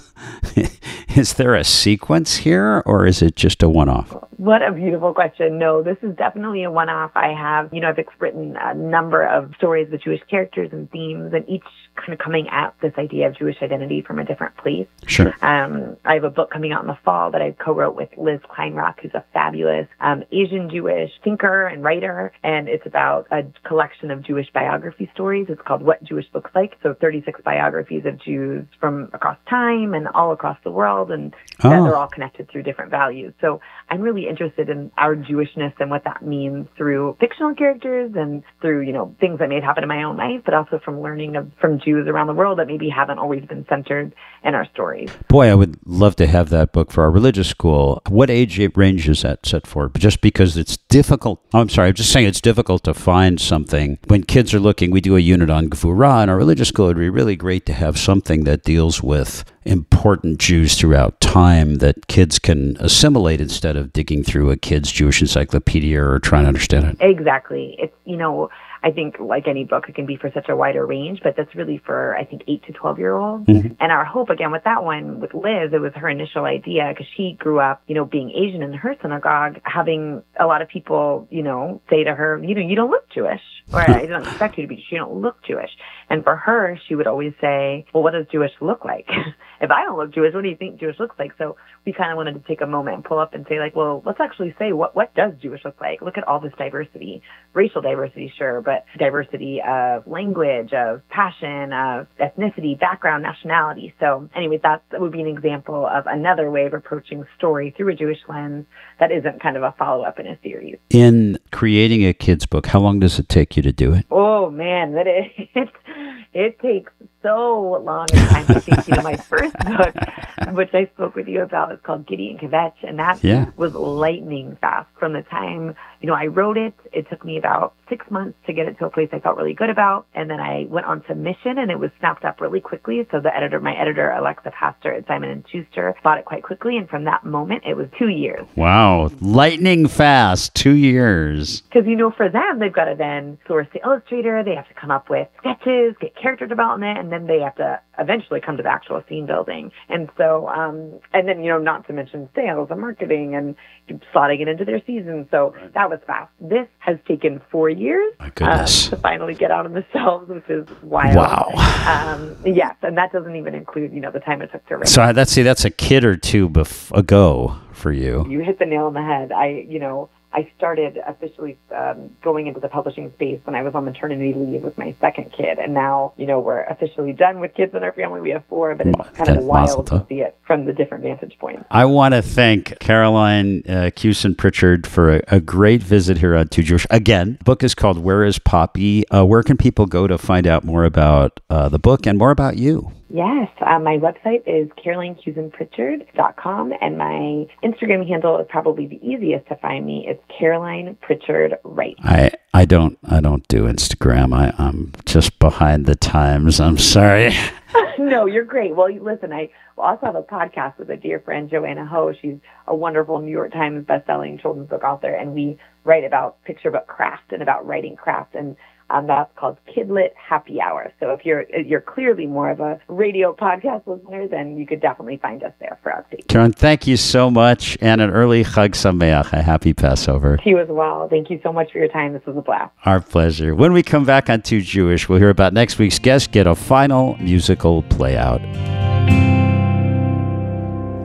Is there a sequence here, or is it just a one-off? What a beautiful question. No, this is definitely a one-off. I have, you know, I've written a number of stories with Jewish characters and themes, and each kind of coming at this idea of Jewish identity from a different place. Sure. Um, I have a book coming out in the fall that I co-wrote with Liz Kleinrock, who's a fabulous um, Asian Jewish thinker and writer, and it's about a collection of Jewish biography stories. It's called What Jewish Looks Like. So thirty-six biographies of Jews from across time and all across the world, and oh. they're all connected through different values. So I'm really interested in our Jewishness and what that means through fictional characters and through, you know, things that may have happened in my own life, but also from learning of, from Jews around the world that maybe haven't always been centered in our stories. Boy, I would love to have that book for our religious school. What age range is that set for? Just because it's difficult. Oh, I'm sorry, I'm just saying it's difficult to find something. When kids are looking, we do a unit on Gvura in our religious school. It would be really great to have something that deals with important Jews throughout time that kids can assimilate instead of digging through a kid's Jewish encyclopedia or trying to understand it. Exactly. It's, you know, I think like any book, it can be for such a wider range, but that's really for, I think, eight to twelve-year-olds. Mm-hmm. And our hope, again, with that one, with Liz, it was her initial idea because she grew up, you know, being Asian in her synagogue, having a lot of people, you know, say to her, you know, you don't look Jewish, or I don't expect you to be, you don't look Jewish. And for her, she would always say, well, what does Jewish look like? If I don't look Jewish, what do you think Jewish looks like? So we kind of wanted to take a moment and pull up and say, like, well, let's actually say, what, what does Jewish look like? Look at all this diversity, racial diversity, sure, but diversity of language, of passion, of ethnicity, background, nationality. So anyway, that would be an example of another way of approaching story through a Jewish lens that isn't kind of a follow-up in a series. In creating a kid's book, how long does it take you to do it? Oh, man, that is, it, it takes so long a time. I think, you know, my first book, which I spoke with you about, is called Giddy and Kvetch, and that yeah. was lightning fast. From the time, you know, I wrote it, it took me about six months to get it to a place I felt really good about, and then I went on submission, and it was snapped up really quickly. So the editor, my editor, Alexa Pastor at Simon and Schuster, bought it quite quickly, and from that moment, it was two years. Wow, lightning fast, two years. Because, you know, for them, they've got to then source the illustrator, they have to come up with sketches, get character development, and then they have to eventually come to the actual scene building. And so, um, and then, you know, not to mention sales and marketing and slotting it into their season. So that was fast. This has taken four years My goodness. Um, to finally get out on the shelves, which is wild. Wow. Um, yes, and that doesn't even include, you know, the time it took to write. So that's, see, that's a kid or two bef- ago for you. You hit the nail on the head. I, you know, I started officially um, going into the publishing space when I was on maternity leave with my second kid. And now, you know, we're officially done with kids in our family. We have four, but it's kind of wild to see it from the different vantage points. I want to thank Caroline uh, Cusin Pritchard for a, a great visit here on Too Jewish. Again, the book is called Where is Poppy? Uh, where can people go to find out more about uh, the book and more about you? Yes, uh, my website is caroline cusin pritchard dot com, and my Instagram handle is probably the easiest to find me. It's Caroline Pritchard Wright. I, I don't I don't do Instagram. I, I'm just behind the times. I'm sorry. No, you're great. Well, listen, I also have a podcast with a dear friend, Joanna Ho. She's a wonderful New York Times bestselling children's book author, and we write about picture book craft and about writing craft, and Um, that's called Kidlit Happy Hour. So if you're you're clearly more of a radio podcast listener, then you could definitely find us there for updates. Karen, thank you so much, and an early Chag Sameach, a happy Passover. To you as well. Thank you so much for your time. This was a blast. Our pleasure. When we come back on Too Jewish, we'll hear about next week's guest, get a final musical play out.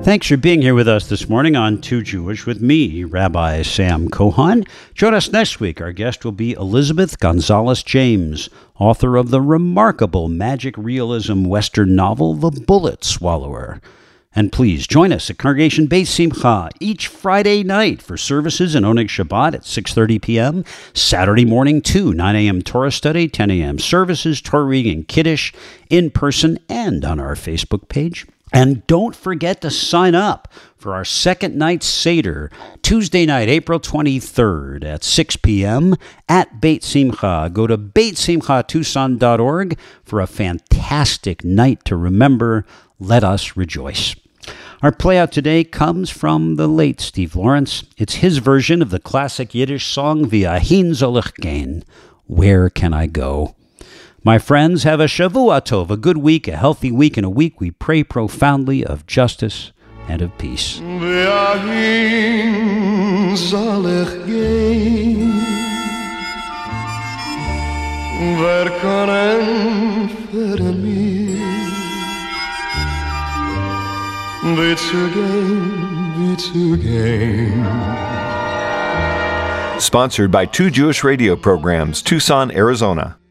Thanks for being here with us this morning on Too Jewish with me, Rabbi Sam Cohon. Join us next week. Our guest will be Elizabeth Gonzalez James, author of the remarkable magic realism Western novel, The Bullet Swallower. And please join us at Congregation Beit Simcha each Friday night for services in Oneg Shabbat at six thirty p.m., Saturday morning too, nine a.m. Torah study, ten a.m. services, Torah reading and Kiddush, in person and on our Facebook page. And don't forget to sign up for our second night Seder, Tuesday night, April twenty-third at six p.m. at Beit Simcha. Go to beit simcha tucson dot org for a fantastic night to remember. Let us rejoice. Our playout today comes from the late Steve Lawrence. It's his version of the classic Yiddish song, V'ahin soll ich gehen, Where Can I Go? My friends, have a Shavua Tov, a good week, a healthy week, and a week we pray profoundly of justice and of peace. V'ahin soll ich gehen, wer kann für mich, wie zu gehen, wie zu gehen. Sponsored by Two Jewish Radio Programs, Tucson, Arizona.